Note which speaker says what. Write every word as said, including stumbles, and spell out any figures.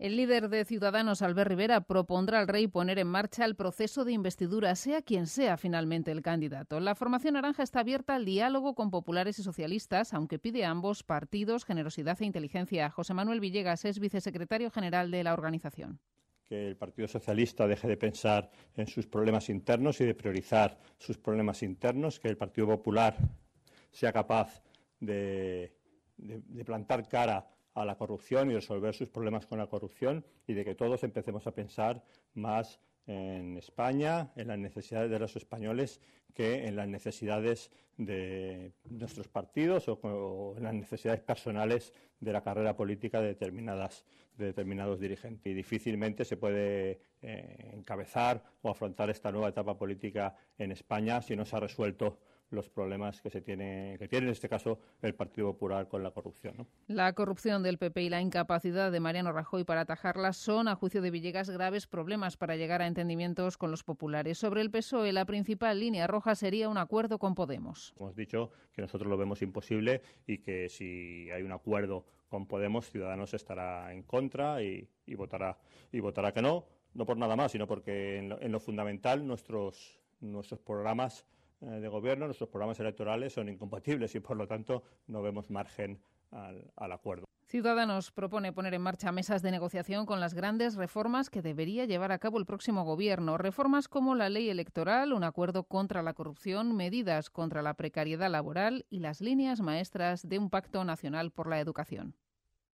Speaker 1: El líder de Ciudadanos, Albert Rivera, propondrá al rey poner en marcha el proceso de investidura, sea quien sea finalmente el candidato. La formación naranja está abierta al diálogo con populares y socialistas, aunque pide a ambos partidos generosidad e inteligencia. José Manuel Villegas es vicesecretario general de la organización.
Speaker 2: Que el Partido Socialista deje de pensar en sus problemas internos y de priorizar sus problemas internos, que el Partido Popular sea capaz de, de, de plantar cara a la corrupción y resolver sus problemas con la corrupción, y de que todos empecemos a pensar más en España, en las necesidades de los españoles, que en las necesidades de nuestros partidos o, o en las necesidades personales de la carrera política de determinadas de determinados dirigentes. Y difícilmente se puede eh, encabezar o afrontar esta nueva etapa política en España si no se ha resuelto los problemas que se tiene, que tiene en este caso el Partido Popular con la corrupción, ¿no?
Speaker 1: La corrupción del P P y la incapacidad de Mariano Rajoy para atajarla son, a juicio de Villegas, graves problemas para llegar a entendimientos con los populares. Sobre el P S O E, la principal línea roja sería un acuerdo con Podemos.
Speaker 2: Hemos dicho que nosotros lo vemos imposible y que si hay un acuerdo con Podemos, Ciudadanos estará en contra y, y votará y votará que no, no por nada más, sino porque en lo, en lo fundamental nuestros nuestros programas de gobierno, nuestros programas electorales son incompatibles y, por lo tanto, no vemos margen al, al acuerdo.
Speaker 1: Ciudadanos propone poner en marcha mesas de negociación con las grandes reformas que debería llevar a cabo el próximo gobierno. Reformas como la ley electoral, un acuerdo contra la corrupción, medidas contra la precariedad laboral y las líneas maestras de un pacto nacional por la educación.